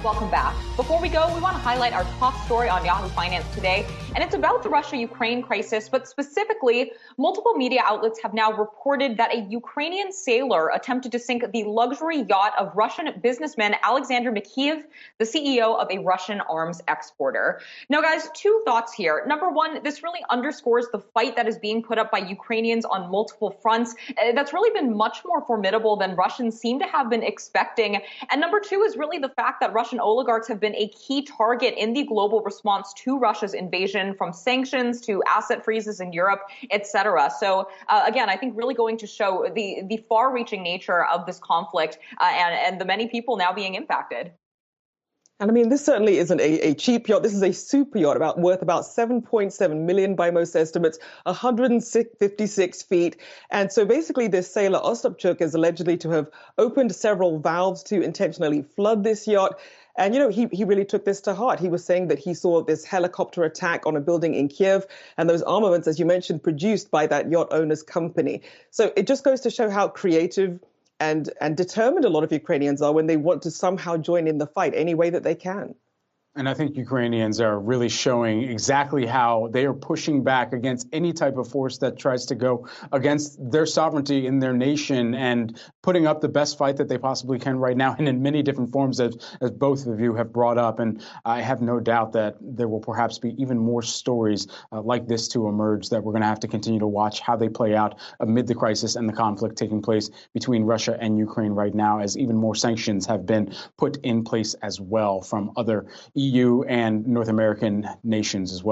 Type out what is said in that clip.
Welcome back. Before we go, we want to highlight our top story on Yahoo Finance today, and it's about the Russia-Ukraine crisis, but specifically, multiple media outlets have now reported that a Ukrainian sailor attempted to sink the luxury yacht of Russian businessman Alexander Mikheyev, the CEO of a Russian arms exporter. Now, guys, two thoughts here. Number one, this really underscores the fight that is being put up by Ukrainians on multiple fronts. That's really been much more formidable than Russians seem to have been expecting. And number two is really the fact that Russian oligarchs have been a key target in the global response to Russia's invasion, from sanctions to asset freezes in Europe, etc. So again, I think really going to show the far-reaching nature of this conflict and the many people now being impacted. And I mean, this certainly isn't a cheap yacht. This is a super yacht worth about 7.7 million by most estimates, 156 feet. And so basically this sailor, Ostapchuk, is allegedly to have opened several valves to intentionally flood this yacht. And, you know, he really took this to heart. He was saying that he saw this helicopter attack on a building in Kiev and those armaments, as you mentioned, produced by that yacht owner's company. So it just goes to show how creative and determined a lot of Ukrainians are when they want to somehow join in the fight any way that they can. And I think Ukrainians are really showing exactly how they are pushing back against any type of force that tries to go against their sovereignty in their nation and putting up the best fight that they possibly can right now, and in many different forms, as both of you have brought up. And I have no doubt that there will perhaps be even more stories like this to emerge that we're going to have to continue to watch how they play out amid the crisis and the conflict taking place between Russia and Ukraine right now, as even more sanctions have been put in place as well from other EU and North American nations as well.